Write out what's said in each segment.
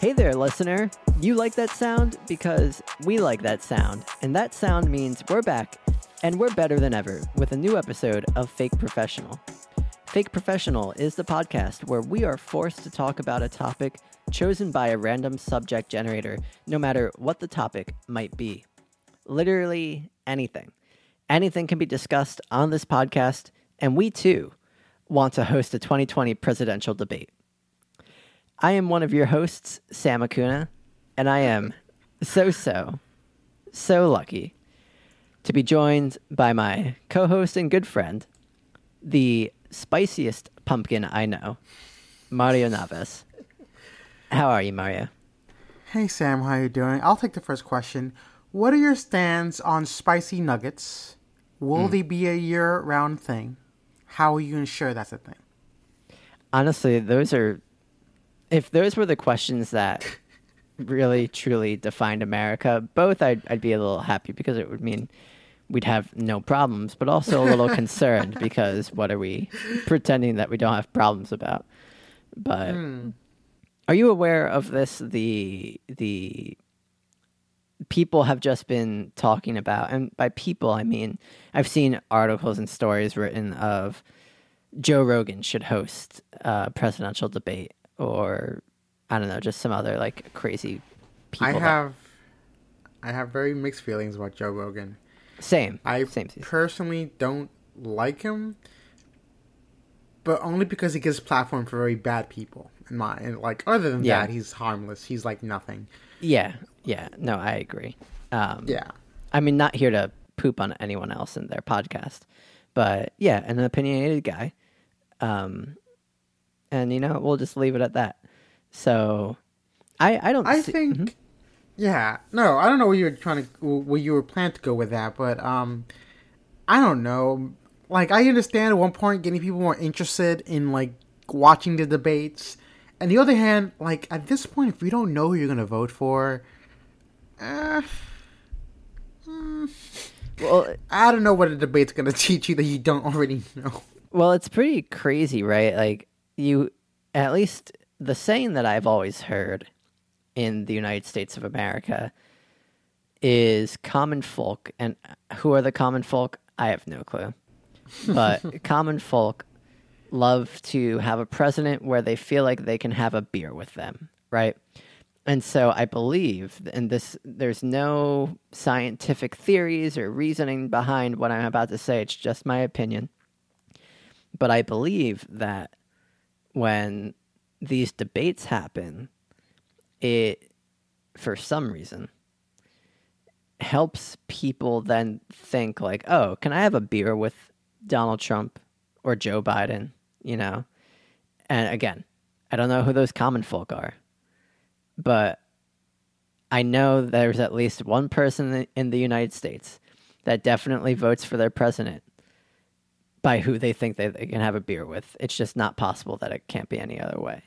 Hey there, listener. You like that sound? Because we like that sound. And that sound means we're back, and we're better than ever with a new episode of Fake Professional. Fake Professional is the podcast where we are forced to talk about a topic chosen by a random subject generator, no matter what the topic might be. Literally anything. Anything can be discussed on this podcast, and we too want to host a 2020 presidential debate. I am one of your hosts, Sam Acuna, and I am so lucky to be joined by my co-host and good friend, the spiciest pumpkin I know, Mario Naves. How are you, Mario? Hey, Sam, how you doing? I'll take the first question. What are your stands on spicy nuggets? Will they be a year-round thing? How will you ensure that's a thing? Honestly, if those were the questions that really, truly defined America, both I'd be a little happy because it would mean we'd have no problems, but also a little concerned because what are we pretending that we don't have problems about? But are you aware of this? The people have just been talking about, and by people I mean I've seen articles and stories written of Joe Rogan should host a presidential debate, or I don't know, just some other like crazy people. I have very mixed feelings about Joe Rogan. Same. I personally don't like him, but only because he gives platform for very bad people. Other than that, he's harmless. He's like nothing. Yeah. No, I agree. Yeah. I mean, not here to poop on anyone else in their podcast, but yeah, an opinionated guy. And we'll just leave it at that. So, I think. Yeah, no, I don't know where you were planning to go with that, but I don't know. Like, I understand at one point getting people more interested in like watching the debates, and the other hand, like at this point, if you don't know who you're gonna vote for, well, I don't know what a debate's gonna teach you that you don't already know. Well, it's pretty crazy, right? Like at least the saying that I've always heard in the United States of America is common folk. And who are the common folk? I have no clue. But common folk love to have a president where they feel like they can have a beer with them, right? And so I believe, and there's no scientific theories or reasoning behind what I'm about to say. It's just my opinion. But I believe that when these debates happen, it, for some reason, helps people then think like, oh, can I have a beer with Donald Trump or Joe Biden, And again, I don't know who those common folk are, but I know there's at least one person in the United States that definitely votes for their president by who they think they can have a beer with. It's just not possible that it can't be any other way,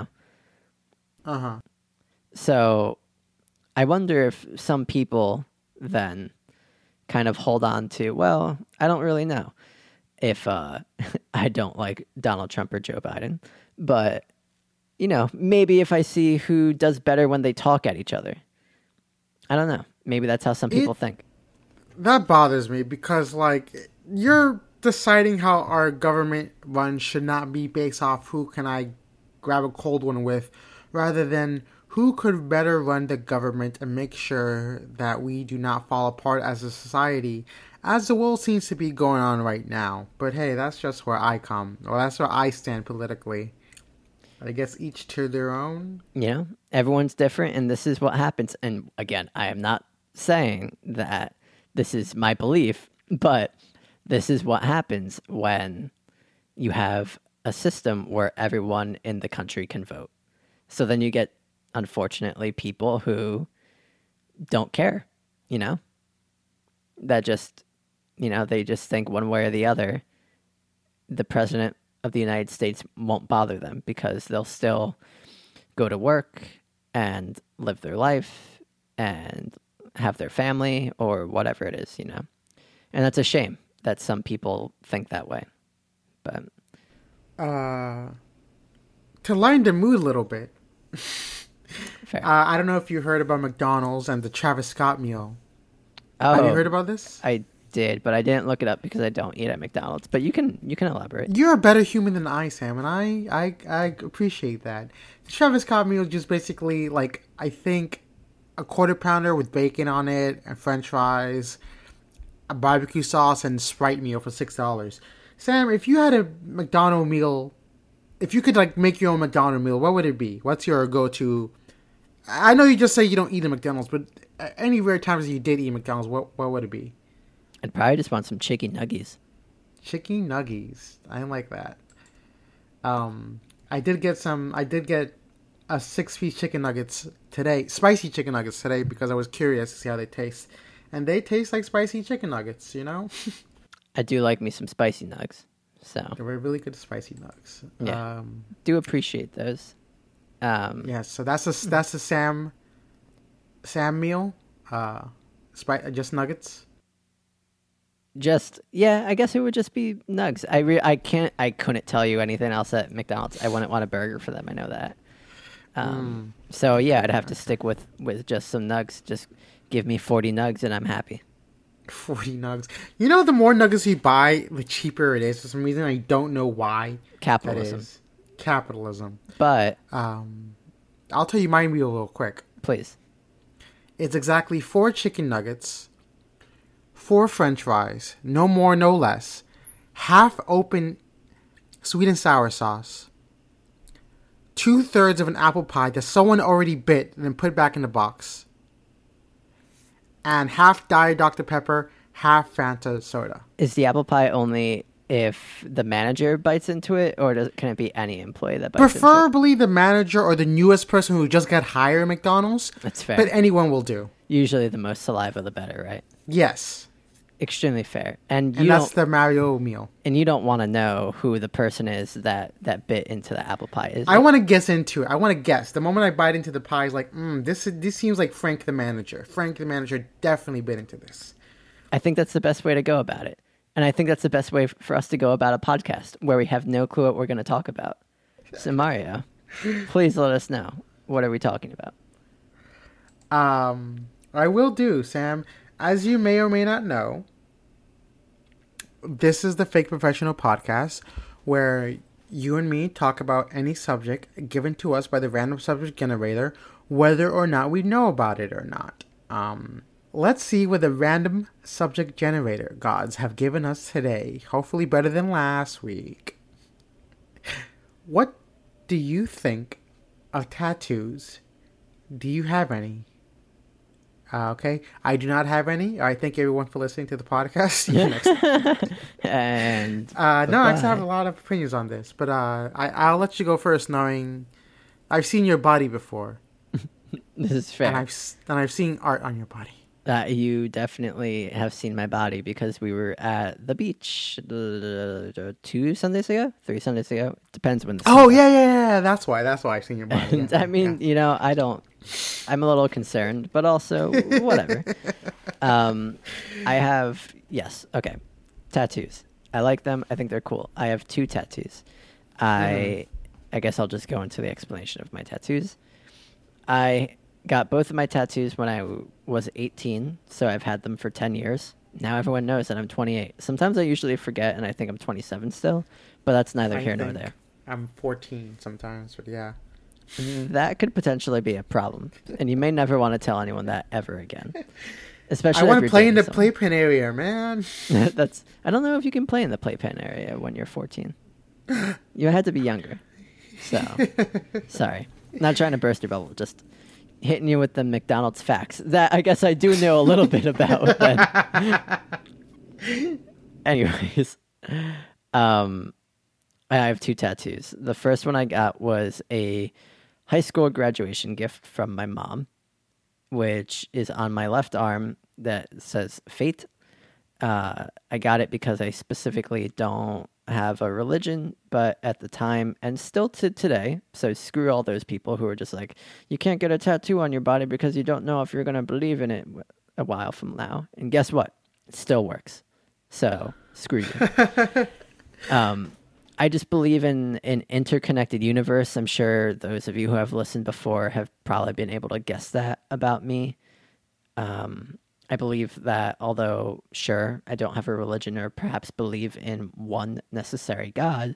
Uh-huh. So I wonder if some people then kind of hold on to, well, I don't really know if I don't like Donald Trump or Joe Biden, but, maybe if I see who does better when they talk at each other. I don't know. Maybe that's how some people think. That bothers me because, you're deciding how our government runs should not be based off who can I grab a cold one with, rather than who could better run the government and make sure that we do not fall apart as a society, as the world seems to be going on right now. But hey, that's just where that's where I stand politically. I guess each to their own. Everyone's different, and this is what happens. And again, I am not saying that this is my belief, but this is what happens when you have a system where everyone in the country can vote. So then you get, unfortunately, people who don't care, that just, they just think one way or the other, the president of the United States won't bother them because they'll still go to work and live their life and have their family or whatever it is, And that's a shame that some people think that way. But to lighten the mood a little bit, Fair. I don't know if you heard about McDonald's and the Travis Scott meal. Oh, Have you heard about this? I did, but I didn't look it up because I don't eat at McDonald's. But you can elaborate. You're a better human than I, Sam, and I appreciate that. The Travis Scott meal is just basically like, I think, a quarter pounder with bacon on it and French fries, a barbecue sauce, and Sprite meal for $6. Sam, if you had a McDonald's meal, if you could like make your own McDonald's meal, what would it be? What's your go-to? I know you just say you don't eat at McDonald's, but any rare times that you did eat McDonald's, what would it be? I'd probably just want some chicken nuggies. Chicken nuggies. I like that. I did get a 6-piece chicken nuggets today, spicy chicken nuggets today, because I was curious to see how they taste. And they taste like spicy chicken nuggets, you know? I do like me some spicy nugs. So They were really good spicy nugs. Yeah. Do appreciate those. Yeah, so that's the Sam meal. Just nuggets. I guess it would just be nugs. I couldn't tell you anything else at McDonald's. I wouldn't want a burger for them. I know that. So yeah, I'd have to stick with just some nugs. Just give me 40 nugs and I'm happy. 40 nugs. You know, the more nuggets you buy, the cheaper it is. For some reason, I don't know why. Capitalism. That is. Capitalism. But I'll tell you my meal real quick. Please. It's exactly 4 chicken nuggets, 4 French fries, no more, no less, half open sweet and sour sauce, 2/3 of an apple pie that someone already bit and then put back in the box, and half Diet Dr. Pepper, half Fanta soda. Is the apple pie only if the manager bites into it, or can it be any employee that bites into it? Preferably the manager or the newest person who just got hired at McDonald's. That's fair. But anyone will do. Usually the most saliva, the better, right? Yes. Extremely fair. And that's the Mario meal. And you don't want to know who the person is that bit into the apple pie. Is I want to guess into it. I want to guess. The moment I bite into the pie, it's like, this seems like Frank the manager. Frank the manager definitely bit into this. I think that's the best way to go about it. And I think that's the best way for us to go about a podcast where we have no clue what we're going to talk about. So Mario, please let us know. What are we talking about? I will do, Sam. As you may or may not know, this is the Fake Professional Podcast where you and me talk about any subject given to us by the random subject generator, whether or not we know about it or not. Let's see what the random subject generator gods have given us today. Hopefully better than last week. What do you think of tattoos? Do you have any? Okay. I do not have any. I thank everyone for listening to the podcast. See you next time. And no, I actually have a lot of opinions on this, but I'll let you go first, knowing I've seen your body before. This is fair. And I've seen art on your body. You definitely have seen my body because we were at the beach 2 Sundays ago, 3 Sundays ago. Depends when. Yeah. That's why I've seen your body. And, I mean, you know, I'm a little concerned, but also whatever. I have tattoos. I like them. I think they're cool. I have 2 tattoos. I guess I'll just go into the explanation of my tattoos. I got both of my tattoos when I was 18, so I've had them for 10 years. Now everyone knows that I'm 28. Sometimes I usually forget and I think I'm 27 still, but that's neither here nor there. I'm 14 sometimes, but yeah. That could potentially be a problem, and you may never want to tell anyone that ever again. Especially I want to play in the playpen area, man. I don't know if you can play in the playpen area when you're 14. You had to be younger. So, sorry. Not trying to burst your bubble, just hitting you with the McDonald's facts. That I guess I do know a little bit about. But anyways, I have 2 tattoos. The first one I got was a high school graduation gift from my mom, which is on my left arm that says Fate. I got it because I specifically don't have a religion, but at the time, and still to today, so screw all those people who are just like, you can't get a tattoo on your body because you don't know if you're going to believe in it a while from now. And guess what? It still works. So, screw you. I I just believe in an interconnected universe. I'm sure those of you who have listened before have probably been able to guess that about me. I believe that although, sure, I don't have a religion or perhaps believe in one necessary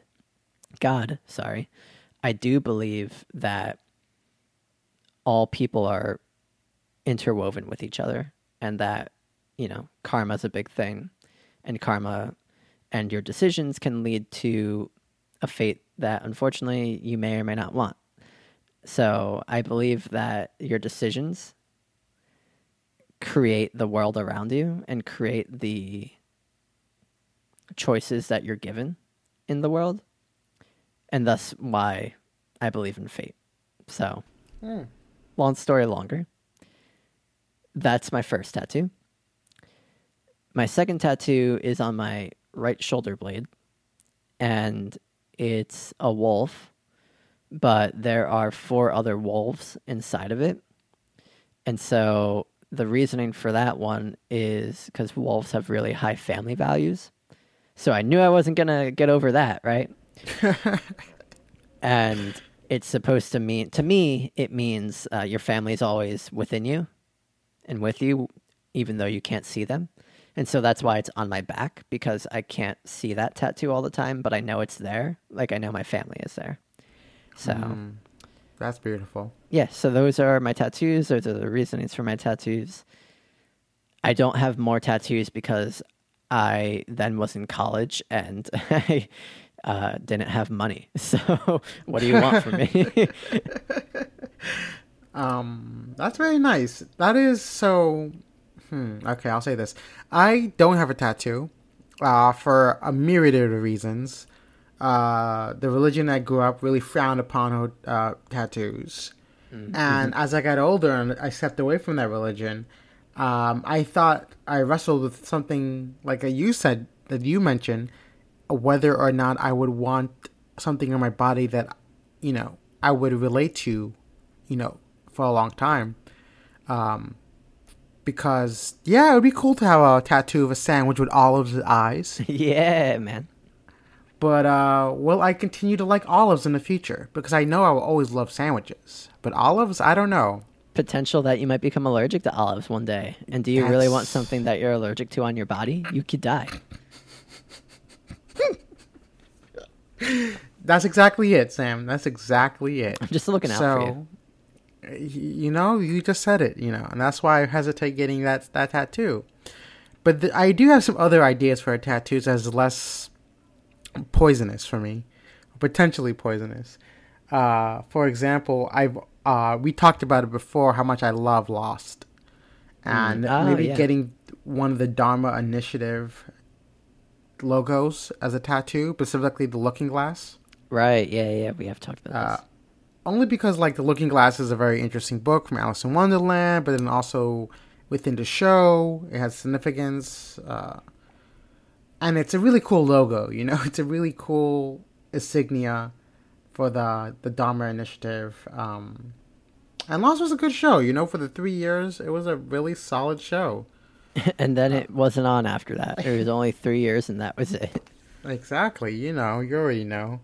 God, I do believe that all people are interwoven with each other and that, karma is a big thing, and karma and your decisions can lead to a fate that unfortunately you may or may not want. So I believe that your decisions create the world around you and create the choices that you're given in the world. And thus why I believe in fate. So, long story longer. That's my first tattoo. My second tattoo is on my right shoulder blade. And it's a wolf, but there are 4 other wolves inside of it. And so the reasoning for that one is because wolves have really high family values. So I knew I wasn't going to get over that, right? And it's supposed to mean, to me, it means your family's always within you and with you, even though you can't see them. And so that's why it's on my back, because I can't see that tattoo all the time, but I know it's there. Like, I know my family is there. So that's beautiful. Yeah, so those are my tattoos. Those are the reasonings for my tattoos. I don't have more tattoos because I then was in college and I didn't have money. So what do you want from me? That's very nice. That is so... Okay, I'll say this. I don't have a tattoo for a myriad of reasons. The religion I grew up really frowned upon tattoos. And as I got older and I stepped away from that religion, I thought I wrestled with something like you said, that you mentioned, whether or not I would want something on my body that, I would relate to, for a long time. Because, it would be cool to have a tattoo of a sandwich with olives eyes. Yeah, man. But will I continue to like olives in the future? Because I know I will always love sandwiches. But olives, I don't know. Potential that you might become allergic to olives one day. And do you really want something that you're allergic to on your body? You could die. That's exactly it, Sam. That's exactly it. I'm just looking out for you. You just said it, and that's why I hesitate getting that tattoo. But I do have some other ideas for tattoos as less poisonous for me, potentially poisonous. For example, we talked about it before how much I love Lost, and getting one of the Dharma Initiative logos as a tattoo, specifically the Looking Glass. Right? Yeah. We have talked about this. Only because, The Looking Glass is a very interesting book from Alice in Wonderland, but then also within the show, it has significance. And it's a really cool logo, It's a really cool insignia for the Dharma Initiative. And Lost was a good show, For the 3 years, it was a really solid show. And then it wasn't on after that. It was only 3 years, and that was it. Exactly. You already know.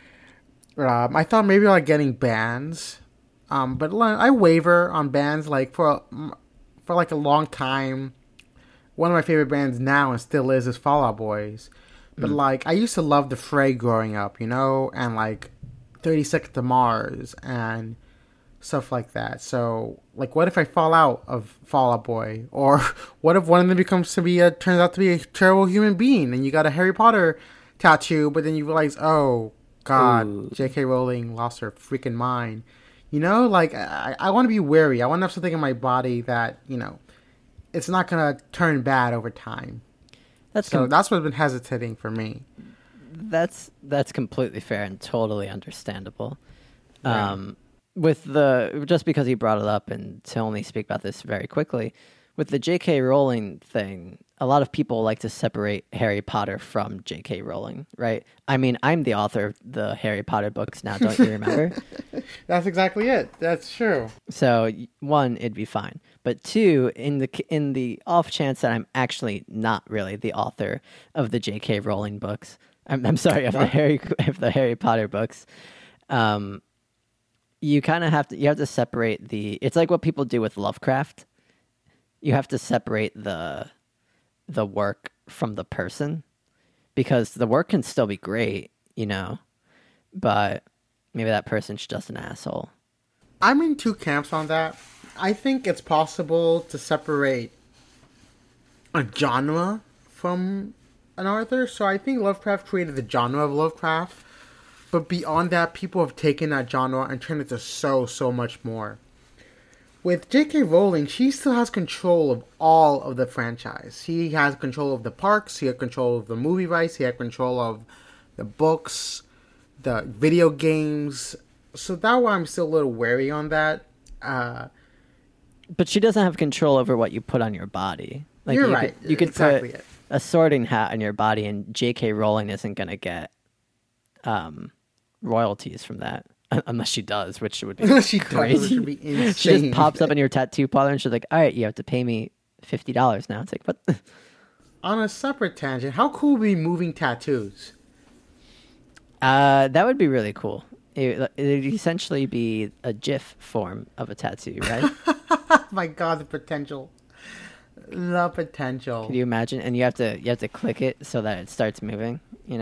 I thought maybe getting bands, but I waver on bands. For a long time, one of my favorite bands now and still is Fall Out Boys. But I used to love the Fray growing up, and 30 Seconds to Mars and stuff like that. So what if I fall out of Fall Out Boy, or what if one of them turns out to be a terrible human being, and you got a Harry Potter tattoo, but then you realize, oh God, ooh. J.K. Rowling lost her freaking mind. I want to be wary. I want to have something in my body that, it's not going to turn bad over time. That's what's been hesitating for me. That's completely fair and totally understandable. Right. Just because you brought it up, and to only speak about this very quickly, with the J.K. Rowling thing, a lot of people like to separate Harry Potter from J.K. Rowling, right? I mean, I'm the author of the Harry Potter books now, don't you remember? That's exactly it. That's true. So, 1, it'd be fine. But 2, in the off chance that I'm actually not really the author of the J.K. Rowling books, I'm sorry, of the Harry Potter books. Um, you kind of have to separate it's like what people do with Lovecraft. You have to separate the work from the person, because the work can still be great, but maybe that person's just an asshole. I'm in two camps on that. I think it's possible to separate a genre from an author. So I think Lovecraft created the genre of Lovecraft, but beyond that, people have taken that genre and turned it to so much more. With J.K. Rowling, she still has control of all of the franchise. He has control of the parks, he has control of the movie rights, he has control of the books, the video games. So that's why I'm still a little wary on that. But she doesn't have control over what you put on your body. Like, you're right. You could exactly put a sorting hat on your body, and J.K. Rowling isn't going to get royalties from that. Unless she does, which would be crazy. Which would be insane. She just pops up in your tattoo parlor and she's like, all right, you have to pay me $50 now. It's like, what? On a separate tangent, how cool would be moving tattoos? That would be really cool. It'd essentially be a GIF form of a tattoo, right? My God, the potential. The potential. Can you imagine? And you have to click it so that it starts moving,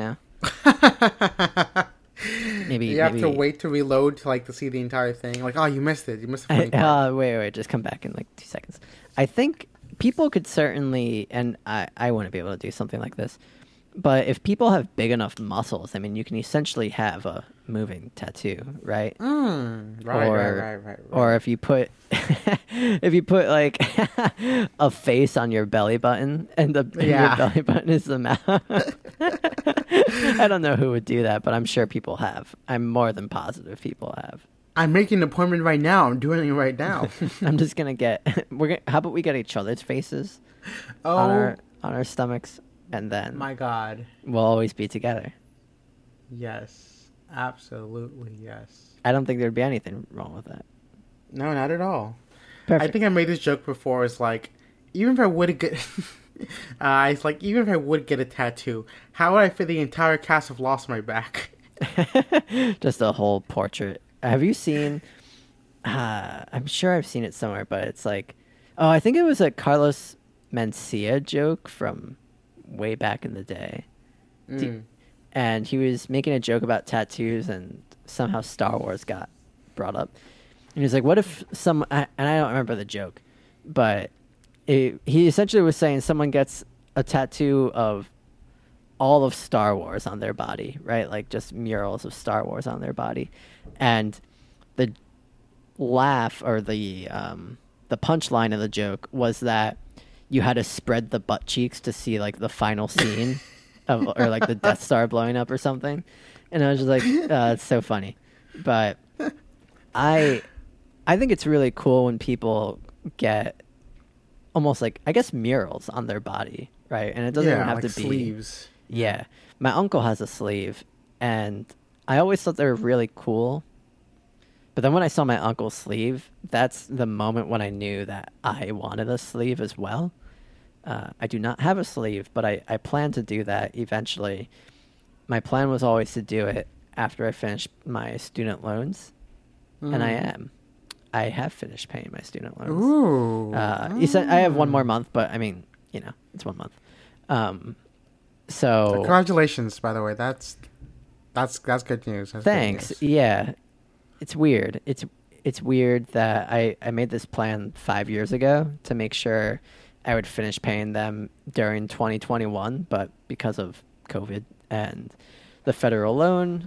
Maybe you have to wait to reload to see the entire thing. Like, oh, you missed it. You missed the funny part. Wait, just come back in 2 seconds. I think people could certainly, and I wouldn't be able to do something like this, but if people have big enough muscles, I mean, you can essentially have a moving tattoo, right? Right. Or if you put like a face on your belly button, and your belly button is the mouth. I don't know who would do that, but I'm sure people have. I'm more than positive people have. I'm making an appointment right now. I'm doing it right now. I'm just gonna how about we get each other's faces on our stomachs, and then my God, we'll always be together. Yes, absolutely yes. I don't think there'd be anything wrong with that. No, not at all. Perfect. I think I made this joke before. It's like, even if I would get, even if I would get a tattoo, how would I fit the entire cast of Lost on my back? Just a whole portrait. Have you seen? I'm sure I've seen it somewhere, but it's like, I think it was a Carlos Mencia joke from way back in the day. And he was making a joke about tattoos, and somehow Star Wars got brought up. And he was like, what if and I don't remember the joke, but he essentially was saying someone gets a tattoo of all of Star Wars on their body, right? Like just murals of Star Wars on their body. And the laugh, or the punchline of the joke, was that you had to spread the butt cheeks to see like the final scene or like the Death Star blowing up or something. And I was just like, it's so funny. But I think it's really cool when people get almost like, I guess, murals on their body, right? And it doesn't even have to be sleeves. Yeah. My uncle has a sleeve, and I always thought they were really cool. But then when I saw my uncle's sleeve, that's the moment when I knew that I wanted a sleeve as well. I do not have a sleeve, but I plan to do that eventually. My plan was always to do it after I finish my student loans, and I have finished paying my student loans. Ooh. You said I have one more month, but I mean, it's 1 month. So congratulations, by the way. That's good news. That's thanks. Good news. Yeah, it's weird. It's weird that I made this plan 5 years ago to make sure I would finish paying them during 2021, but because of COVID and the federal loan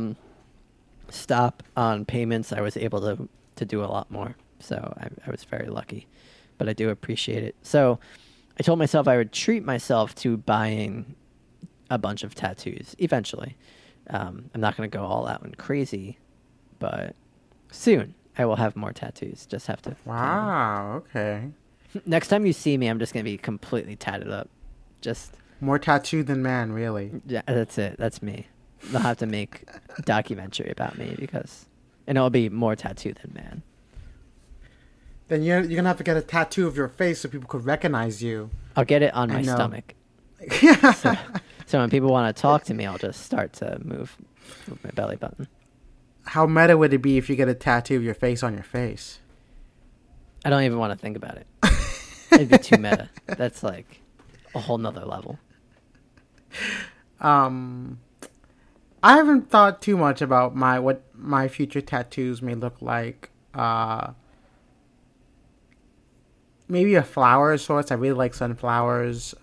stop on payments, I was able to do a lot more. So I was very lucky, but I do appreciate it. So I told myself I would treat myself to buying a bunch of tattoos eventually. I'm not going to go all out and crazy, but soon I will have more tattoos. Just have to. Wow. Okay. Next time you see me, I'm just going to be completely tatted up. Just more tattooed than man, really. Yeah, that's it. That's me. They'll have to make a documentary about me and it'll be more tattooed than man. Then you're going to have to get a tattoo of your face so people could recognize you. I'll get it on my stomach. So when people want to talk to me, I'll just start to move my belly button. How meta would it be if you get a tattoo of your face on your face? I don't even want to think about it. It'd be too meta. That's like a whole nother level. I haven't thought too much about what my future tattoos may look like. Maybe a flower of sorts. I really like sunflowers.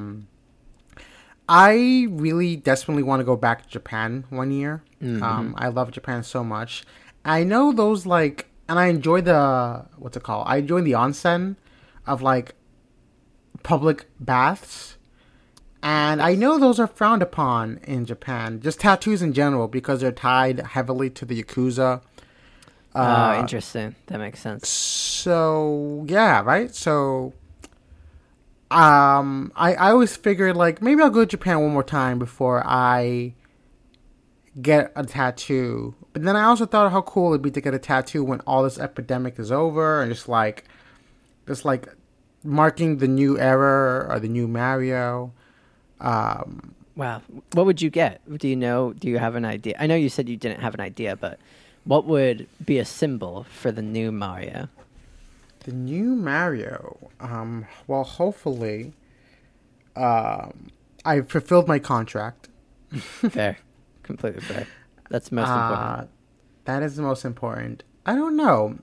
I really desperately want to go back to Japan one year. Mm-hmm. I love Japan so much. I know those and I enjoy what's it called? I enjoy the onsen of public baths. And I know those are frowned upon in Japan, just tattoos in general, because they're tied heavily to the Yakuza. Interesting. That makes sense. So, yeah, right? So, I always figured, maybe I'll go to Japan one more time before I get a tattoo. But then I also thought how cool it'd be to get a tattoo when all this epidemic is over and just marking the new era or the new Mario. Wow. What would you get? Do you know? Do you have an idea? I know you said you didn't have an idea, but what would be a symbol for the new Mario? The new Mario? Well, hopefully, I fulfilled my contract. Fair. Completely fair. That's most important. That is the most important. I don't know.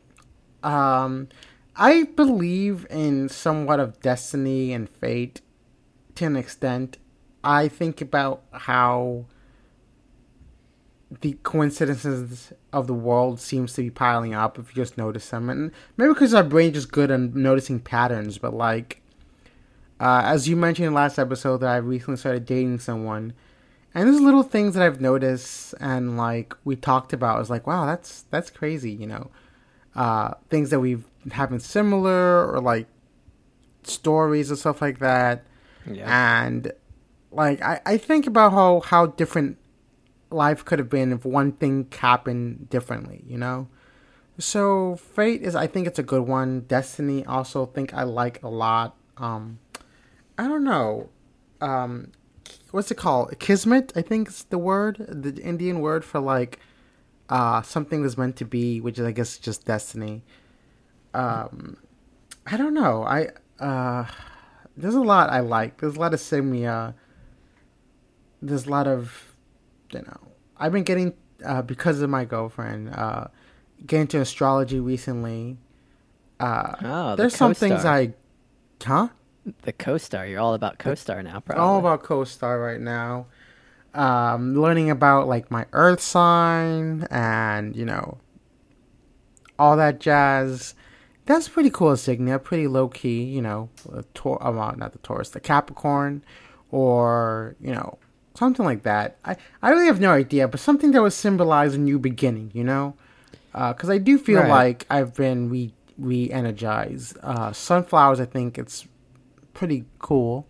I believe in somewhat of destiny and fate to an extent. I think about how the coincidences of the world seems to be piling up if you just notice them. And maybe because our brain is just good at noticing patterns, but as you mentioned in the last episode that I recently started dating someone, and there's little things that I've noticed and we talked about. I was like, wow, that's crazy, things that we've having similar or stories and stuff like that. Yeah. And I think about how different life could have been if one thing happened differently, So fate I think it's a good one. Destiny also think I like a lot. I don't know. What's it called? Kismet, I think is the word, the Indian word for something was meant to be, which is I guess just destiny. I don't know. There's a lot I like. There's a lot of Simia. There's a lot of, I've been getting, because of my girlfriend, getting into astrology recently. There's some things The co-star. You're all about co-star now, probably. All about co-star right now. Learning about my earth sign and, all that jazz. That's pretty cool insignia, pretty low key, not the Taurus, the Capricorn, or, something like that. I really have no idea, but something that would symbolize a new beginning, because I do feel like I've been re-energized. Sunflowers, I think it's pretty cool.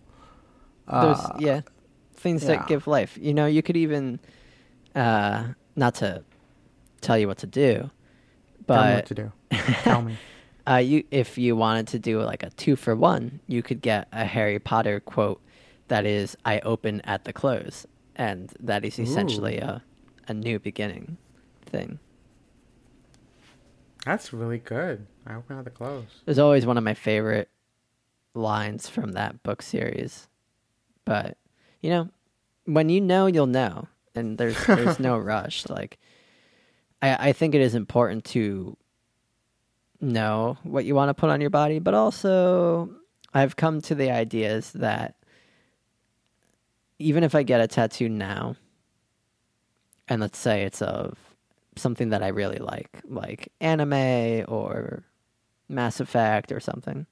Things that give life. You could even, not to tell you what to do, but... Tell me what to do. Tell me. If you wanted to do a 2-for-1, you could get a Harry Potter quote that is, I open at the close. And that is essentially a new beginning thing. That's really good. I open at the close. There's always one of my favorite lines from that book series. But, when you'll know. And there's no rush. I think it is important to know what you want to put on your body, but also I've come to the ideas that even if I get a tattoo now, and let's say it's of something that I really like anime or Mass Effect or something,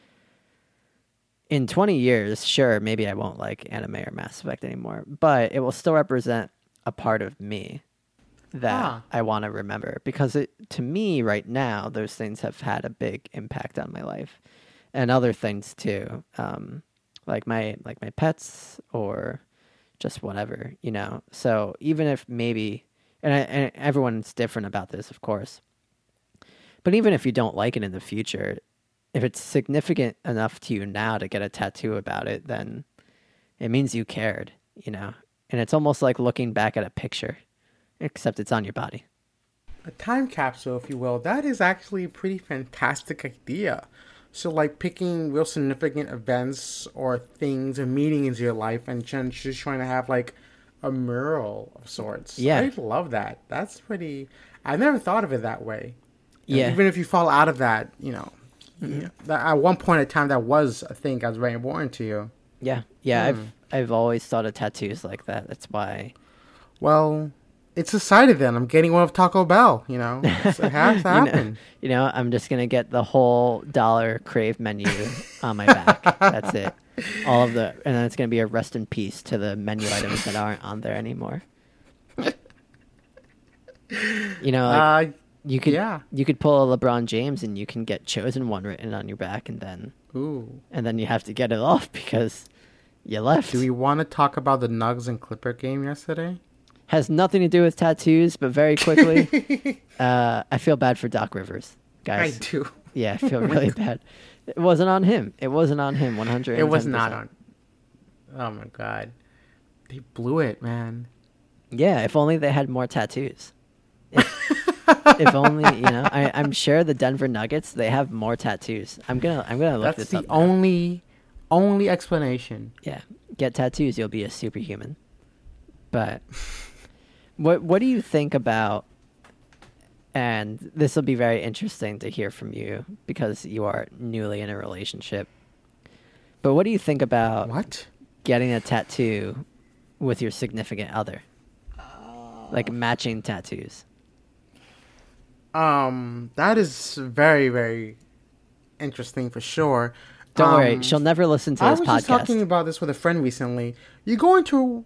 in 20 years, sure, maybe I won't like anime or Mass Effect anymore, but it will still represent a part of me that I want to remember, because to me right now, those things have had a big impact on my life, and other things too, like my pets or just whatever, So even if maybe, and everyone's different about this, of course, but even if you don't like it in the future, if it's significant enough to you now to get a tattoo about it, then it means you cared, you know, and it's almost like looking back at a picture, except it's on your body. A time capsule, if you will. That is actually a pretty fantastic idea. So, like, picking real significant events or things and meetings in your life and just trying to have, like, a mural of sorts. Yeah. I love that. That's pretty... I've never thought of it that way. Yeah. Even if you fall out of that, you know, at one point in time, that was a thing that was very important to you. Yeah. I've always thought of tattoos like that. That's why. Well, it's decided then. I'm getting one of Taco Bell, you know. It has to happen. I'm just going to get the whole $1 Crave menu on my back. That's it. And then it's going to be a rest in peace to the menu items that aren't on there anymore. You could pull a LeBron James and you can get Chosen One written on your back, and then you have to get it off because you left. Do we want to talk about the Nugs and Clipper game yesterday? Has nothing to do with tattoos, but very quickly, I feel bad for Doc Rivers, guys. I do. Yeah, I feel really bad. It wasn't on him. 100%. It was not on. Oh my God, they blew it, man. Yeah, if only they had more tattoos. If only, I'm sure the Denver Nuggets, they have more tattoos. I'm gonna look this up. That's the only explanation. Yeah, get tattoos, you'll be a superhuman. But what do you think about? And this will be very interesting to hear from you because you are newly in a relationship. But what do you think about getting a tattoo with your significant other? Like matching tattoos. That is very, very interesting for sure. Don't worry, she'll never listen to this podcast. I was just talking about this with a friend recently. You go into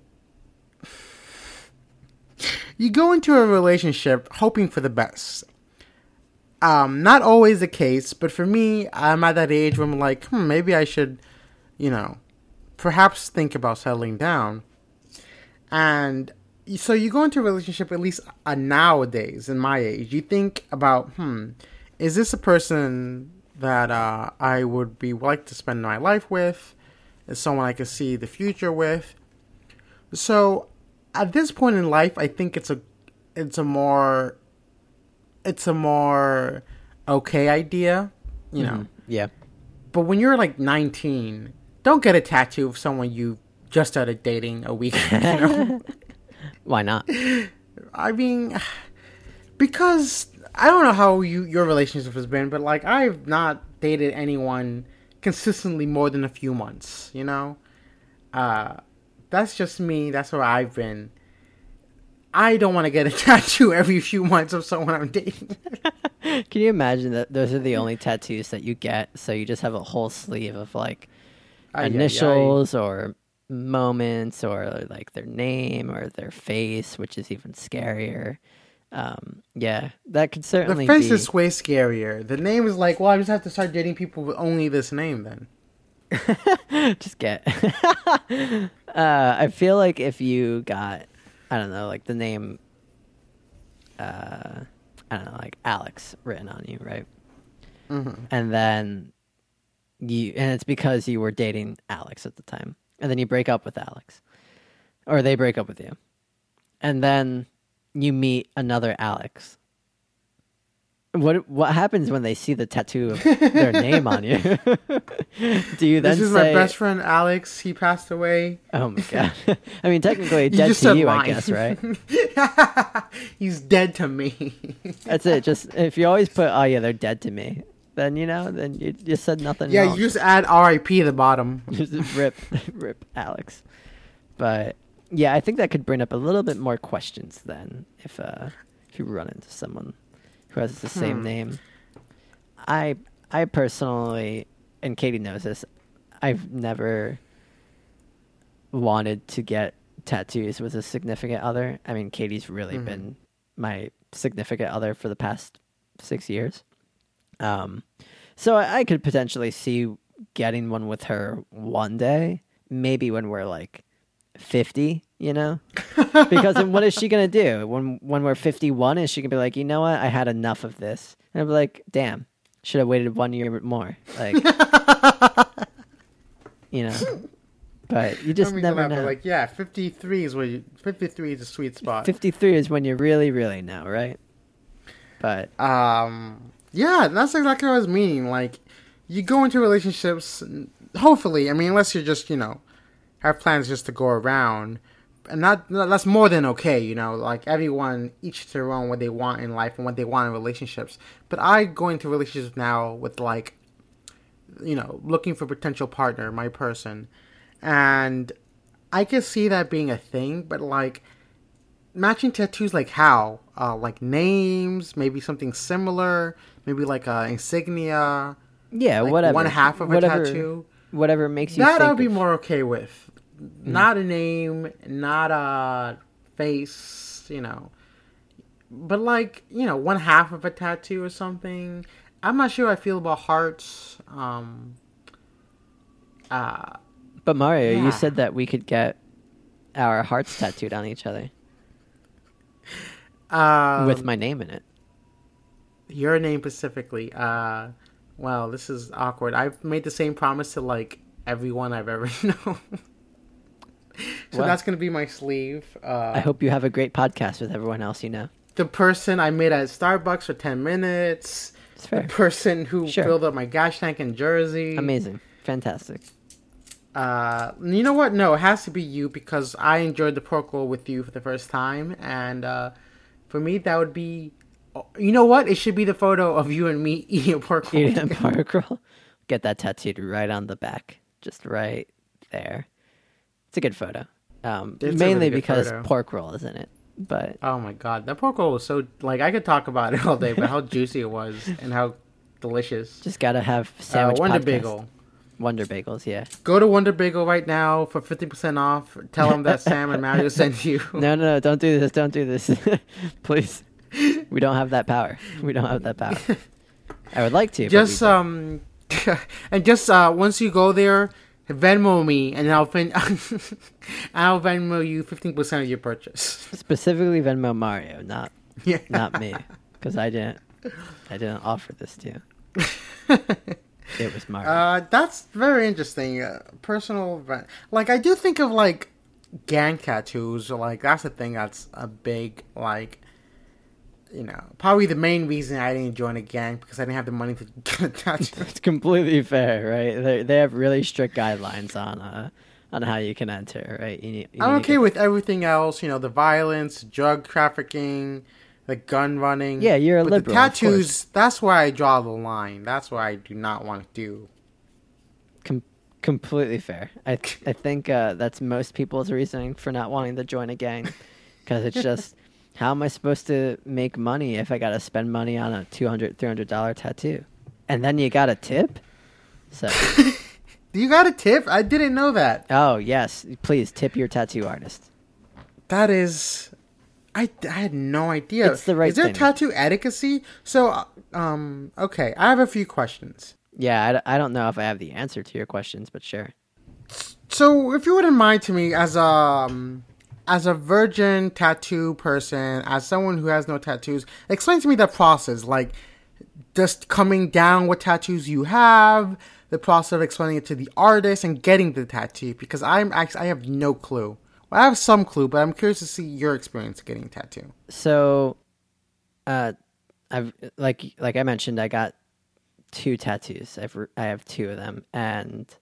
a relationship hoping for the best. Not always the case, but for me, I'm at that age where I'm like, maybe I should, perhaps think about settling down. And so you go into a relationship, at least nowadays, in my age, you think about, is this a person that I would be like to spend my life with? Is someone I could see the future with? So at this point in life, I think it's a more okay idea, Yeah. But when you're like 19, don't get a tattoo of someone you just started dating a week ago. Why not? I mean, because I don't know how your relationship has been, but like I've not dated anyone consistently more than a few months, That's just me. That's where I've been. I don't want to get a tattoo every few months of someone I'm dating. Can you imagine that those are the only tattoos that you get? So you just have a whole sleeve of like initials or moments or like their name or their face, which is even scarier. Yeah, that could certainly be. The face is way scarier. The name is like, well, I just have to start dating people with only this name then. Just get. I feel like if you got, I don't know, like the name, I don't know, like Alex written on you, right? Mm-hmm. And then and it's because you were dating Alex at the time. And then you break up with Alex. Or they break up with you. And then you meet another Alex. What happens when they see the tattoo of their name on you? Do you then say... This is my best friend Alex. He passed away. Oh my God. I mean, technically dead to you, I guess, right? He's dead to me. That's it. Just if you always put, oh yeah, they're dead to me, then then you just said nothing wrong. You just add R.I.P. at the bottom. Just rip Alex. But yeah, I think that could bring up a little bit more questions then if you run into someone who has the same name. I personally, and Katie knows this, I've never wanted to get tattoos with a significant other. I mean, Katie's really been my significant other for the past 6 years. So I could potentially see getting one with her one day, maybe when we're like 50, because then what is she going to do when we're 51? Is she going to be like, you know what? I had enough of this. And I'll be like, damn, should have waited 1 year more. Like, But you just never know. Like, yeah, 53 is 53 is a sweet spot. 53 is when you really, really know, right? But yeah, that's exactly what I was meaning. Like, you go into relationships, hopefully, I mean, unless you're just, have plans just to go around, and that's more than okay, like, everyone, each to their own, what they want in life and what they want in relationships. But I go into relationships now with, like, looking for potential partner, my person, and I can see that being a thing, but, like, matching tattoos, like how? Like names, maybe something similar, maybe like a insignia. Yeah, like whatever. One half of a tattoo. Whatever makes you that think I'll be more okay with. Not a name, not a face, But like, one half of a tattoo or something. I'm not sure how I feel about hearts. But Mario, you said that we could get our hearts tattooed on each other. With my name in it. Your name specifically. Well, this is awkward. I've made the same promise to, like, everyone I've ever known. So that's going to be my sleeve. I hope you have a great podcast with everyone else you know. The person I met at Starbucks for 10 minutes. It's fair. The person who filled up my gas tank in Jersey. Amazing. Fantastic. You know what? No, it has to be you, because I enjoyed the pork roll with you for the first time. And for me, that would be... You know what? It should be the photo of you and me eating a pork roll. Eating a pork roll? Get that tattooed right on the back. Just right there. It's a good photo. Mainly because pork roll is in it. But oh my god, that pork roll was so... Like, I could talk about it all day, but how juicy it was and how delicious. Just gotta have sandwich Wonder podcast. Bagel. Wonder Bagels, yeah. Go to Wonder Bagel right now for 50% off. Tell them that Sam and Mario sent you. No, don't do this. Don't do this. Please. We don't have that power. I would like to. Just and just once you go there, Venmo me, and I'll Venmo you 15% of your purchase. Specifically Venmo Mario, not me, because I didn't offer this to you. It was Mario. That's very interesting. Personal, like, I do think of, like, gang tattoos. Like, that's the thing that's a big, like, probably the main reason I didn't join a gang, because I didn't have the money to get a tattoo. It's completely fair, right? They have really strict guidelines on how you can enter, right? I'm okay with everything else, the violence, drug trafficking, the gun running. Yeah, you're a liberal. The tattoos, that's where I draw the line. That's what I do not want to do. Completely fair. I think that's most people's reasoning for not wanting to join a gang, because it's just... How am I supposed to make money if I got to spend money on a $200, $300 tattoo? And then you got a tip? So, you got a tip? I didn't know that. Oh, yes. Please tip your tattoo artist. That is... I had no idea. It's the right Is there thing. tattoo etiquette? So, okay. I have a few questions. Yeah, I don't know if I have the answer to your questions, but sure. So, if you wouldn't mind to me, as a virgin tattoo person, as someone who has no tattoos, explain to me the process. Like, just coming down what tattoos you have, the process of explaining it to the artist, and getting the tattoo. Because I have no clue. Well, I have some clue, but I'm curious to see your experience getting a tattoo. So, I've like I mentioned, I got 2 tattoos. I have 2 of them, and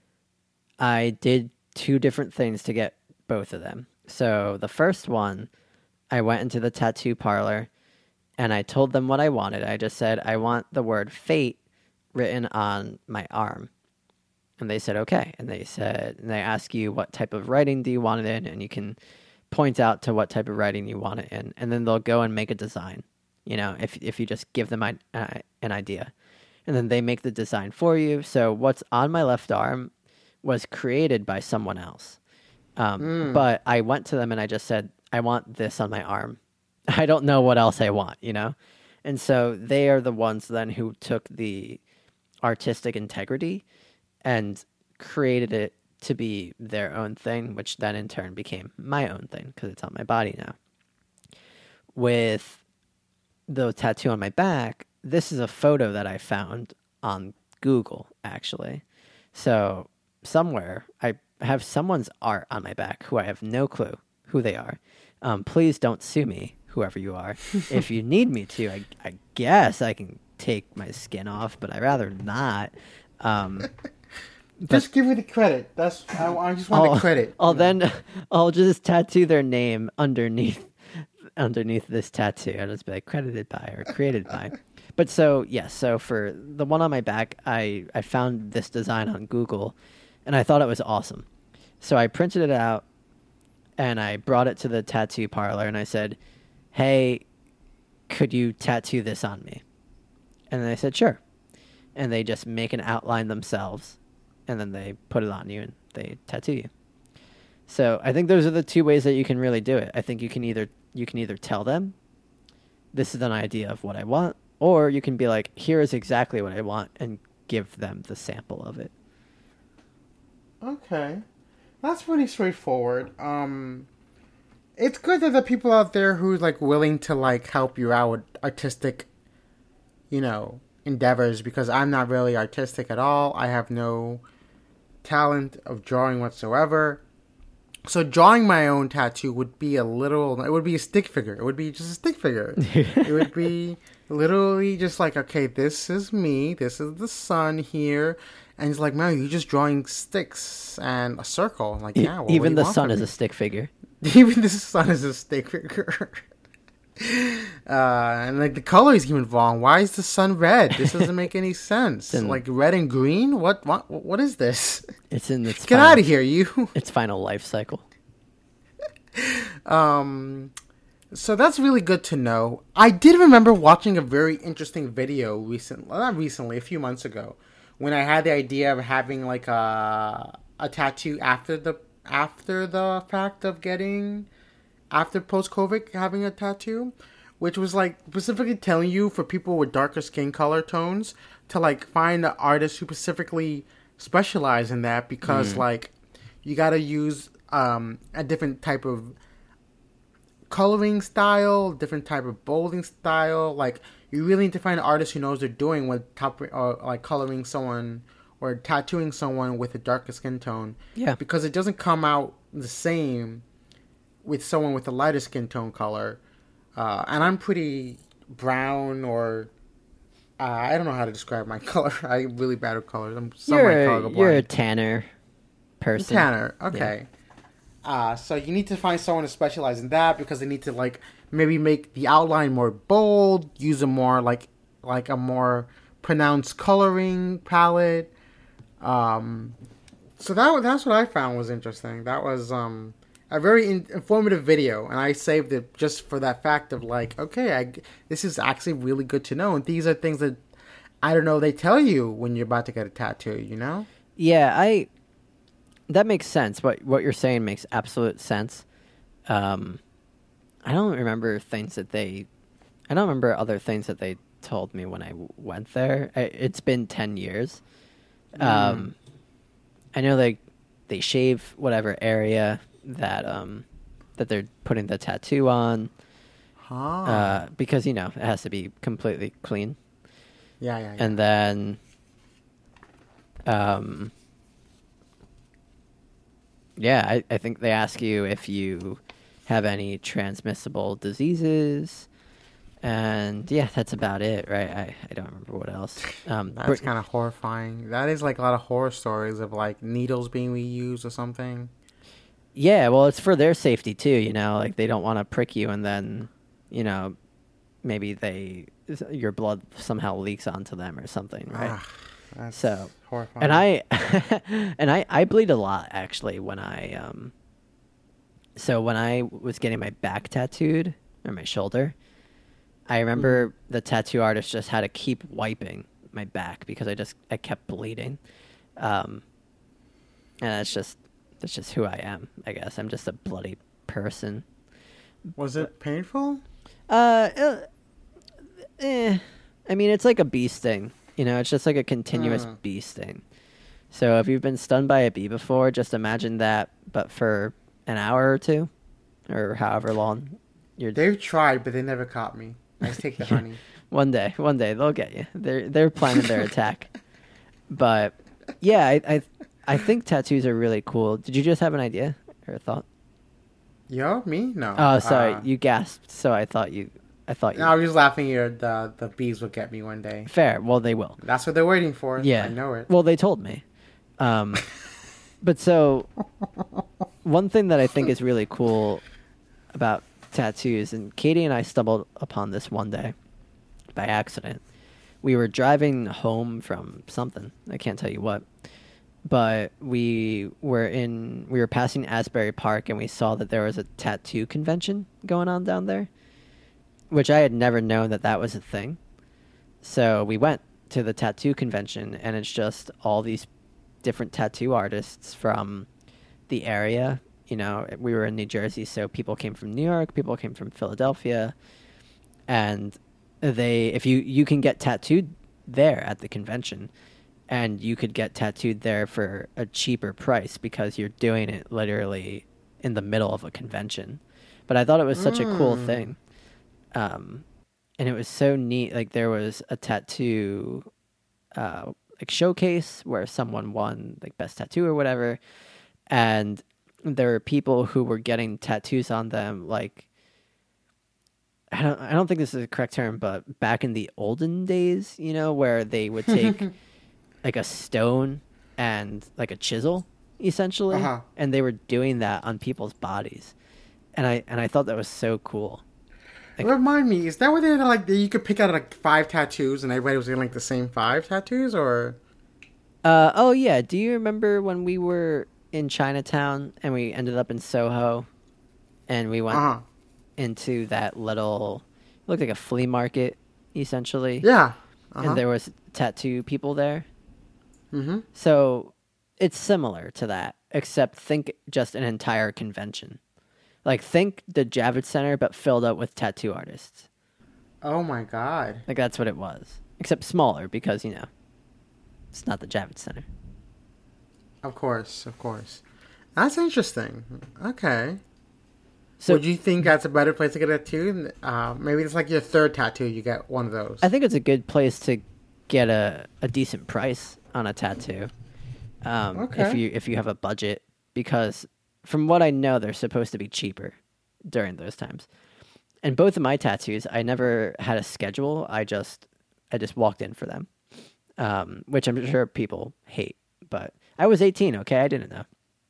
I did 2 different things to get both of them. So the first one, I went into the tattoo parlor and I told them what I wanted. I just said, I want the word fate written on my arm. And they said, okay. And they ask you what type of writing do you want it in, and you can point out to what type of writing you want it in. And then they'll go and make a design, if you just give them an idea. And then they make the design for you. So what's on my left arm was created by someone else. But I went to them and I just said, I want this on my arm. I don't know what else I want, And so they are the ones then who took the artistic integrity and created it to be their own thing, which then in turn became my own thing because it's on my body now. With the tattoo on my back, this is a photo that I found on Google, actually. So somewhere, I have someone's art on my back who I have no clue who they are. Please don't sue me, whoever you are. If you need me to, I guess I can take my skin off, but I'd rather not. Just give me the credit. I just want the credit. I'll just tattoo their name underneath this tattoo. I'll just be like credited by or created by. But so for the one on my back, I found this design on Google, and I thought it was awesome. So I printed it out, and I brought it to the tattoo parlor, and I said, "Hey, could you tattoo this on me?" And they said, "Sure." And they just make an outline themselves, and then they put it on you, and they tattoo you. So I think those are the two ways that you can really do it. I think you can either tell them, "This is an idea of what I want," or you can be like, "Here is exactly what I want," and give them the sample of it. Okay. That's pretty straightforward. It's good that the people out there who's like willing to like help you out with artistic, endeavors, because I'm not really artistic at all. I have no talent of drawing whatsoever. So drawing my own tattoo would be it would be a stick figure. It would be just a stick figure. It would be literally just like, okay, this is me. This is the sun here. And he's like, "Man, you're just drawing sticks and a circle." I'm like, yeah, well, even the sun is a stick figure. Even the sun is a stick figure. And like the color is even wrong. Why is the sun red? This doesn't make any sense. Like red and green? What is this? It's in its Get out of here, you. Its final life cycle. So that's really good to know. I did remember watching a very interesting video a few months ago, when I had the idea of having like a tattoo after the fact of after post-COVID having a tattoo, which was like specifically telling you for people with darker skin color tones to like find an artist who specifically specialize in that, because like you got to use a different type of coloring style, different type of bolding style. Like you really need to find an artist who knows what they're doing with like coloring someone or tattooing someone with a darker skin tone. Yeah. Because it doesn't come out the same with someone with a lighter skin tone color. And I'm pretty brown, or I don't know how to describe my color. I'm really bad with colors. I'm colorblind. You're a tanner person. Tanner, okay. Yeah. So you need to find someone to specialize in that, because they need to like maybe make the outline more bold, use a more like a more pronounced coloring palette. So that's what I found was interesting. That was a very informative video, and I saved it just for that fact of like, okay, this is actually really good to know, and these are things that I don't know they tell you when you're about to get a tattoo, Yeah, that makes sense. What you're saying makes absolute sense. I don't remember other things that they told me when I went there. It's been 10 years. I know they shave whatever area that they're putting the tattoo on, because it has to be completely clean. Yeah. And then, I think they ask you if you have any transmissible diseases, and that's about it, right? I don't remember what else. That's kind of horrifying. That is like a lot of horror stories of like needles being reused or something. Yeah, well, it's for their safety too, like they don't want to prick you and then, maybe your blood somehow leaks onto them or something, right? That's so horrifying. And I bleed a lot actually when when I was getting my back tattooed or my shoulder, I remember the tattoo artist just had to keep wiping my back because I kept bleeding. And that's just who I am, I guess. I'm just a bloody person. Was it painful? I mean, it's like a bee sting. It's just like a continuous bee sting. So if you've been stung by a bee before, just imagine that, but for an hour or two, or however long. They've tried, but they never caught me. I just take the honey. One day they'll get you. They're planning their attack. But yeah, I think tattoos are really cool. Did you just have an idea or a thought? Yo, me? No. Oh, sorry, you gasped, so I thought you. No, I was just laughing here. The bees will get me one day. Fair. Well, they will. That's what they're waiting for. Yeah, I know it. Well, they told me. But so, one thing that I think is really cool about tattoos, and Katie and I stumbled upon this one day by accident. We were driving home from something. I can't tell you what. But we were passing Asbury Park, and we saw that there was a tattoo convention going on down there, which I had never known that was a thing. So we went to the tattoo convention, and it's just all these different tattoo artists from the area. You know, we were in New Jersey, so people came from New York, people came from Philadelphia, and if you can get tattooed there at the convention, and you could get tattooed there for a cheaper price because you're doing it literally in the middle of a convention. But I thought it was such a cool thing. And it was so neat. Like, there was a tattoo like showcase where someone won like best tattoo or whatever, and there were people who were getting tattoos on them, like, I don't think this is the correct term, but back in the olden days, you know, where they would take like a stone and like a chisel, essentially, and they were doing that on people's bodies, and I thought that was so cool. Like, remind me, is that what they had, like, you could pick out like 5 tattoos and everybody was getting like the same 5 tattoos, or? Oh yeah. Do you remember when we were in Chinatown and we ended up in Soho, and we went into that little, it looked like a flea market, essentially. Yeah. And there was tattoo people there. Mm-hmm. So it's similar to that, except think just an entire convention. Like, think the Javits Center, but filled up with tattoo artists. Oh my god. Like, that's what it was. Except smaller, because, you know, it's not the Javits Center. Of course. That's interesting. Okay. So, would you think that's a better place to get a tattoo? Maybe it's like your 3rd tattoo, you get one of those. I think it's a good place to get a decent price on a tattoo. Okay. If you have a budget, because from what I know, they're supposed to be cheaper during those times. And both of my tattoos, I never had a schedule. I just walked in for them, which I'm sure people hate. But I was 18, okay? I didn't know.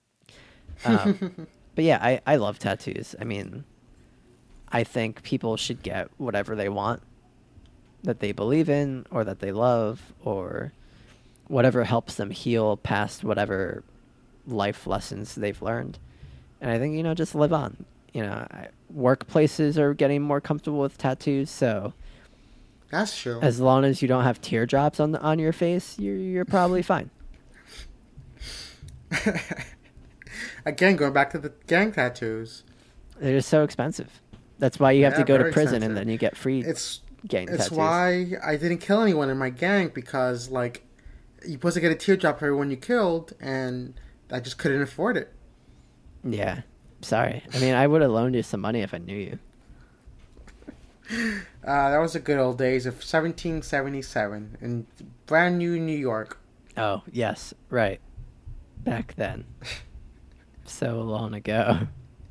But yeah, I love tattoos. I mean, I think people should get whatever they want, that they believe in or that they love, or whatever helps them heal past whatever life lessons they've learned. And I think, you know, just live on. You know, workplaces are getting more comfortable with tattoos, so that's true. As long as you don't have teardrops on your face, you're probably fine. Again, going back to the gang tattoos. They're just so expensive. That's why you have to go to prison expensive. And then you get free gang tattoos. It's why I didn't kill anyone in my gang, because, like, you're supposed to get a teardrop for everyone you killed, and I just couldn't afford it. Yeah. Sorry. I mean, I would have loaned you some money if I knew you. That was the good old days of 1777 in brand new New York. Oh, yes. Right. Back then. So long ago.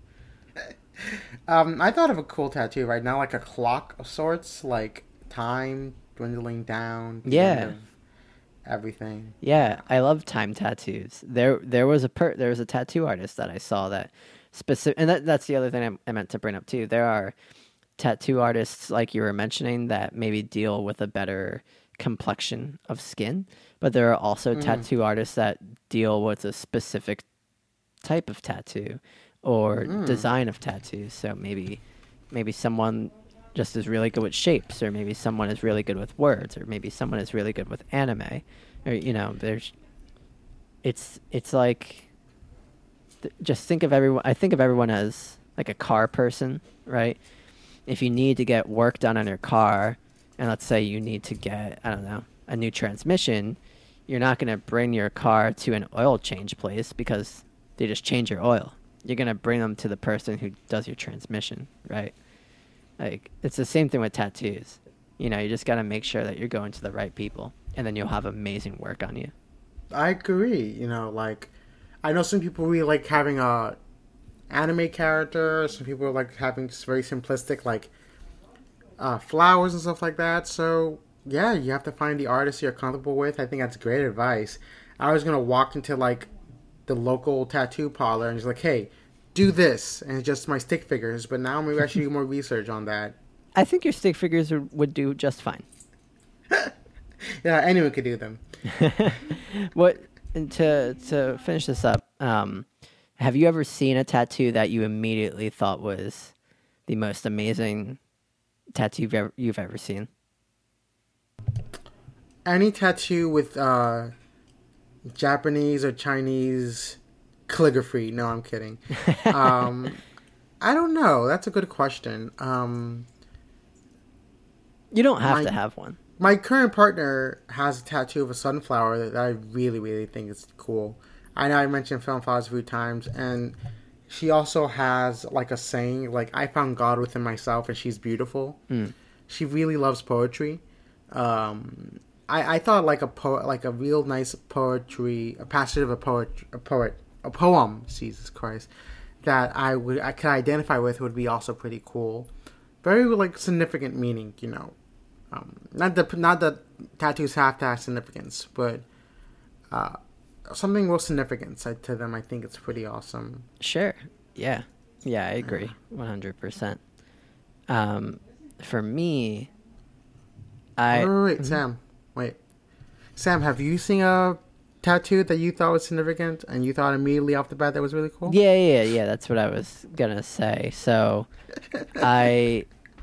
I thought of a cool tattoo right now, like a clock of sorts, like time dwindling down. Yeah. Everything. Yeah, I love time tattoos. There was a tattoo artist that I saw that specific, and that's the other thing I meant to bring up too. There are tattoo artists, like you were mentioning, that maybe deal with a better complexion of skin, but there are also tattoo artists that deal with a specific type of tattoo or design of tattoos. So maybe someone just is really good with shapes, or maybe someone is really good with words, or maybe someone is really good with anime, or, you know, it's like, just think of everyone. I think of everyone as like a car person, right? If you need to get work done on your car, and let's say you need to get, I don't know, a new transmission, you're not going to bring your car to an oil change place because they just change your oil. You're going to bring them to the person who does your transmission, right? Like, it's the same thing with tattoos. You know, you just got to make sure that you're going to the right people, and then you'll have amazing work on you. I agree. You know, like I know some people really like having a anime character. Some people like having just very simplistic like flowers and stuff like that. So yeah, you have to find the artist you're comfortable with. I think that's great advice. I was gonna walk into like the local tattoo parlor and just like, hey, do this, and it's just my stick figures. But now maybe I should do more research on that. I think your stick figures would do just fine. Yeah, anyone could do them. What and to finish this up, have you ever seen a tattoo that you immediately thought was the most amazing tattoo you've ever seen? Any tattoo with Japanese or Chinese calligraphy? No, I'm kidding. I don't know. That's a good question. You don't have to have one. My current partner has a tattoo of a sunflower that I really, really think is cool. I know I mentioned sunflowers a few times, and she also has like a saying, like, I found God within myself and she's beautiful. She really loves poetry. I thought like a poet, like a real nice poetry, a passage of a poem, Jesus Christ, that I could identify with would be also pretty cool. Very like significant meaning, you know. Not that tattoos have to have significance, but something real significant to them. I think it's pretty awesome. Sure. Yeah. Yeah, I agree. 100%. For me, Wait, Sam. Wait. Sam, have you seen a tattoo that you thought was significant and you thought immediately off the bat that was really cool? Yeah. That's what I was gonna say. So, I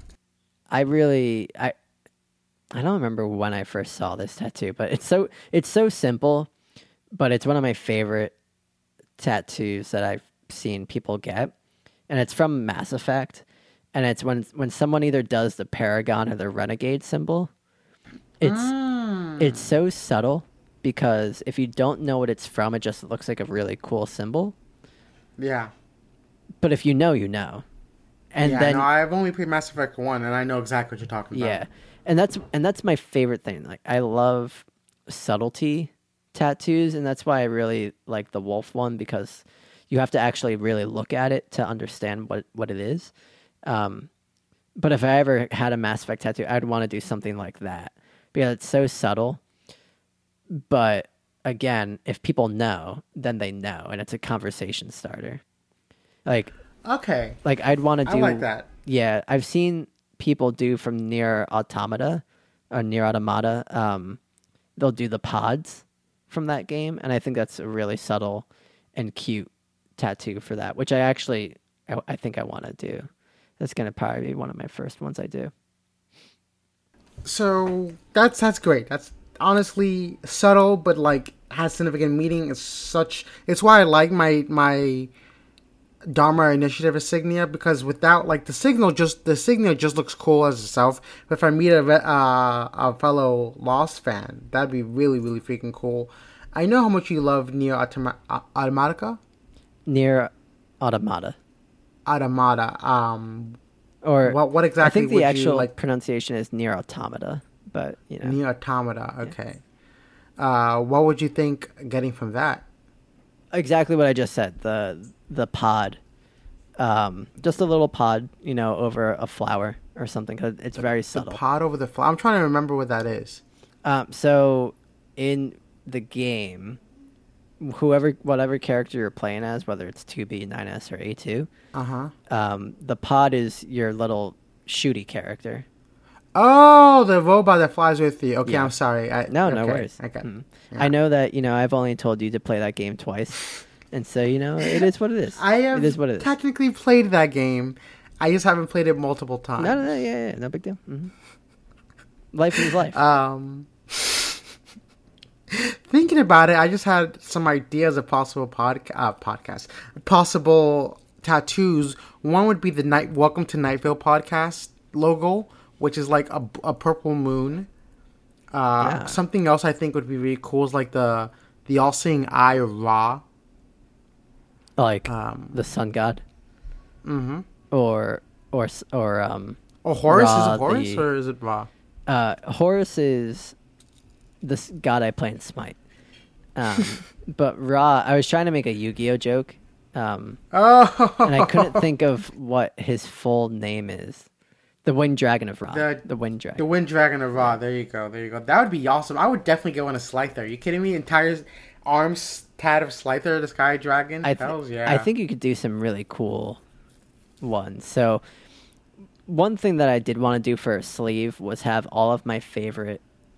don't remember when I first saw this tattoo, but it's so simple, but it's one of my favorite tattoos that I've seen people get, and it's from Mass Effect, and it's when someone either does the Paragon or the Renegade symbol. It's so subtle because if you don't know what it's from, it just looks like a really cool symbol. Yeah. But if you know, you know. And yeah, then no, I've only played Mass Effect 1, and I know exactly what you're talking about. Yeah. And that's my favorite thing. Like I love subtlety tattoos, and that's why I really like the wolf one, because you have to actually really look at it to understand what it is. But if I ever had a Mass Effect tattoo, I'd want to do something like that because it's so subtle. But again, if people know, then they know, and it's a conversation starter. Like okay, like I'd want to do. I like that. Yeah, I've seen people do from Near Automata. They'll do the pods from that game, and I think that's a really subtle and cute tattoo for that, which I think I want to do. That's gonna probably be one of my first ones I do. So that's great. That's honestly subtle, but like has significant meaning. It's why I like my Dharma Initiative insignia, because without like the signal just looks cool as itself. But if I meet a fellow Lost fan, that'd be really, really freaking cool. I know how much you love Nier Automata. Near Automata. Or what exactly? I think the actual pronunciation is Near Automata, but you know. Near Automata. Okay. Yeah. What would you think getting from that? Exactly what I just said. The pod, just a little pod, you know, over a flower or something. Cause it's very subtle. The pod over the flower. I'm trying to remember what that is. So in the game, whatever character you're playing as, whether it's 2B, 9S, or A2, the pod is your little shooty character. Oh, the robot that flies with you. Okay, yeah. I'm sorry. No worries. Okay. Yeah. I know that, you know, I've only told you to play that game twice. And so, you know, it is what it is. It is what it is. Technically played that game. I just haven't played it multiple times. No, yeah, no big deal. Mm-hmm. Life is life. Thinking about it, I just had some ideas of possible podcasts, possible tattoos. One would be the Welcome to Nightville podcast logo, which is like a purple moon. Yeah. Something else I think would be really cool is like the all-seeing eye of Ra. Like the sun god. Mm-hmm. Or Horus? Ra, is it Horus or is it Ra? Horus is the god I play in Smite. But Ra, I was trying to make a Yu-Gi-Oh joke, Oh, and I couldn't think of what his full name is. The Winged Dragon of Ra. The Winged Dragon. The Wind Dragon of Ra. There you go. There you go. That would be awesome. I would definitely get one of Slyther. Are you kidding me? Entire arms tat of Slyther, the Sky Dragon. Hells yeah. I think you could do some really cool ones. So one thing that I did want to do for a sleeve was have all of my favorite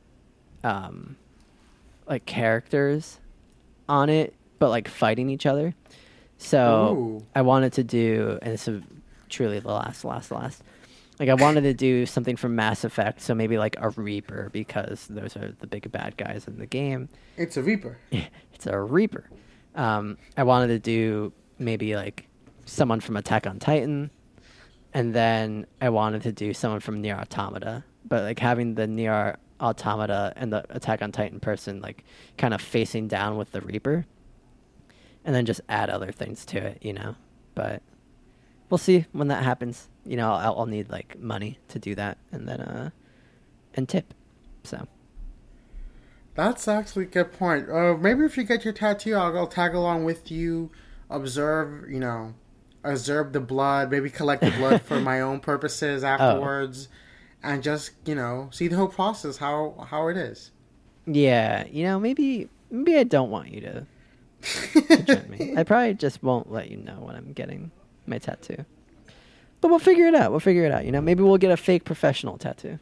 like characters on it, but like fighting each other. So Ooh. I wanted to do, and this is truly the last. Like I wanted to do something from Mass Effect, so maybe like a Reaper, because those are the big bad guys in the game. It's a Reaper. It's a Reaper. I wanted to do maybe like someone from Attack on Titan, and then I wanted to do someone from Nier Automata, but like having the Nier Automata and the Attack on Titan person like kind of facing down with the Reaper, and then just add other things to it, you know. But we'll see when that happens. You know, I'll need like money to do that, and then and tip. So That's actually a good point. Maybe if you get your tattoo, I'll tag along with you, observe the blood, maybe collect the blood for my own purposes afterwards, and just, see the whole process, how it is. yeah, maybe I don't want you to join me. I probably just won't let you know when I'm getting my tattoo. But we'll figure it out. Maybe we'll get a fake professional tattoo.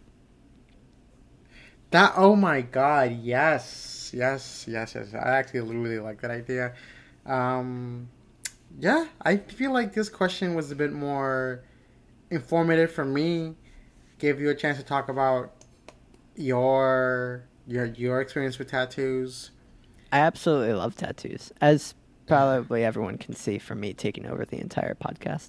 Oh my god, yes. I actually really like that idea. Yeah, I feel like this question was a bit more informative for me. Gave you a chance to talk about your experience with tattoos. I absolutely love tattoos, as probably everyone can see from me taking over the entire podcast.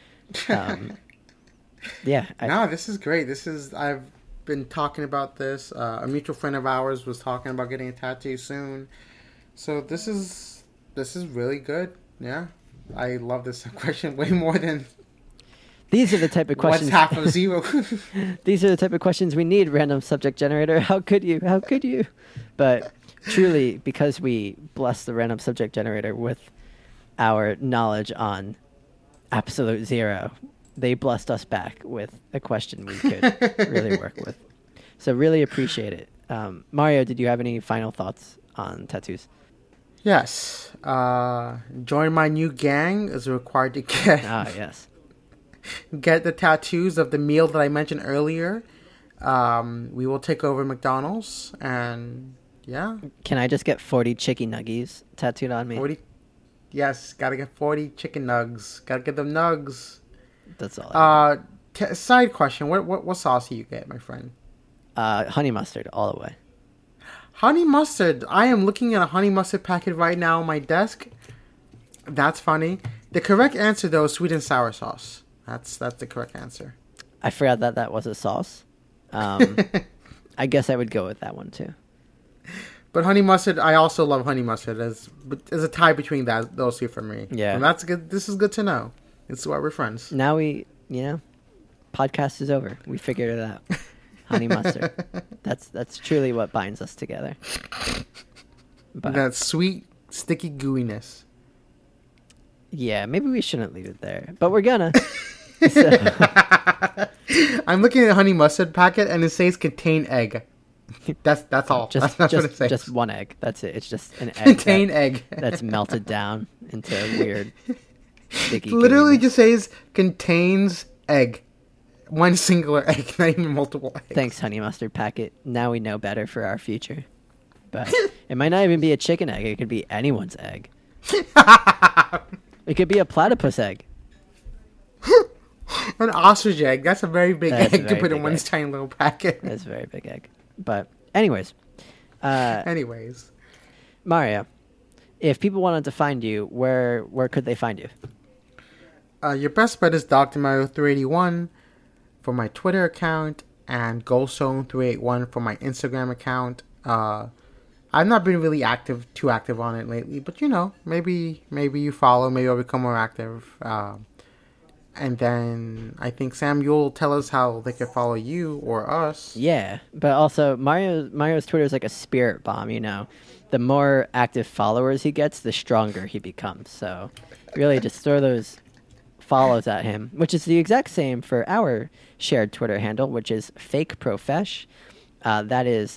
Yeah. No, this is great. I've been talking about this. A mutual friend of ours was talking about getting a tattoo soon. So this is really good. Yeah. I love this question way more than these are the type of questions. What's half of zero? These are the type of questions we need, random subject generator. How could you? But truly, because we bless the random subject generator with our knowledge on Absolute Zero, they blessed us back with a question we could really work with. So really appreciate it. Mario, did you have any final thoughts on tattoos? Yes. Join my new gang is required to yes. Get the tattoos of the meal that I mentioned earlier. We will take over McDonald's, and yeah. Can I just get 40 chicken nuggies tattooed on me? 40. Yes, gotta get 40 chicken nugs. Gotta get them nugs. That's all. Side question: What sauce do you get, my friend? Honey mustard, all the way. Honey mustard. I am looking at a honey mustard packet right now on my desk. That's funny. The correct answer, though, is sweet and sour sauce. That's the correct answer. I forgot that was a sauce. I guess I would go with that one too. But honey mustard, I also love honey mustard. There's a tie between those two for me. Yeah. And that's good. This is good to know. It's why we're friends. Now podcast is over. We figured it out. Honey mustard. That's truly what binds us together. But that sweet, sticky gooiness. Yeah, maybe we shouldn't leave it there, but we're gonna. I'm looking at the honey mustard packet, and it says contain egg. That's all. That's what it says. Just one egg. That's it. It's just an egg. Contain egg. That's melted down into weird, sticky. Literally just says contains egg. One singular egg, not even multiple eggs. Thanks, honey mustard packet. Now we know better for our future. But it might not even be a chicken egg. It could be anyone's egg. It could be a platypus egg. An ostrich egg. That's a very big egg to put in one tiny little packet. That's a very big egg. But anyways. Mario, if people wanted to find you, where could they find you? Your best bet is Dr. Mario 381 for my Twitter account and Goldstone381 for my Instagram account. I've not been really too active on it lately, but maybe you follow, maybe I'll become more active. And then I think, Sam, you'll tell us how they can follow you or us. Yeah, but also Mario's Twitter is like a spirit bomb, you know. The more active followers he gets, the stronger he becomes. So really just throw those follows at him, which is the exact same for our shared Twitter handle, which is fakeprofesh. That is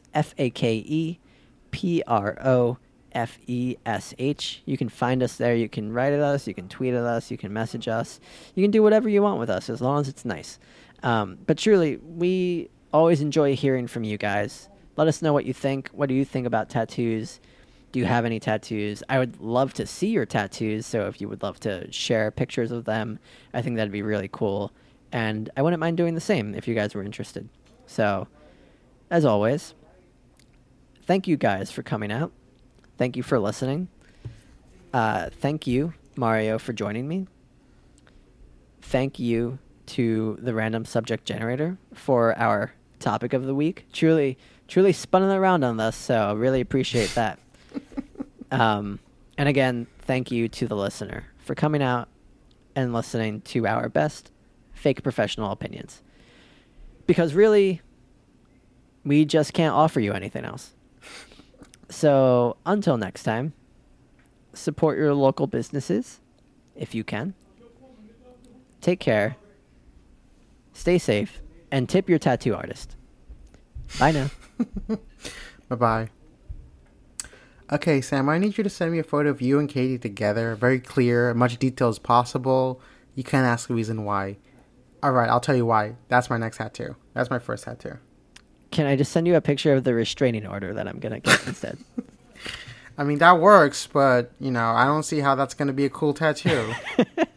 FAKEPROFESH. You can find us there. You can write at us. You can tweet at us. You can message us. You can do whatever you want with us as long as it's nice. But truly, we always enjoy hearing from you guys. Let us know what you think. What do you think about tattoos? Do you have any tattoos? I would love to see your tattoos, so if you would love to share pictures of them, I think that'd be really cool. And I wouldn't mind doing the same if you guys were interested. So, as always, thank you guys for coming out. Thank you for listening. Thank you, Mario, for joining me. Thank you to the Random Subject Generator for our topic of the week. Truly spun it around on this, so I really appreciate that. And again, thank you to the listener for coming out and listening to our best fake professional opinions. Because really, we just can't offer you anything else. So until next time, support your local businesses if you can. Take care, stay safe, and tip your tattoo artist. Bye now. Bye-bye. Okay, Sam, I need you to send me a photo of you and Katie together. Very clear, much detail as possible. You can't ask a reason why. Alright, I'll tell you why. That's my next tattoo. That's my first tattoo. Can I just send you a picture of the restraining order that I'm going to get instead? I mean, that works, but, I don't see how that's going to be a cool tattoo.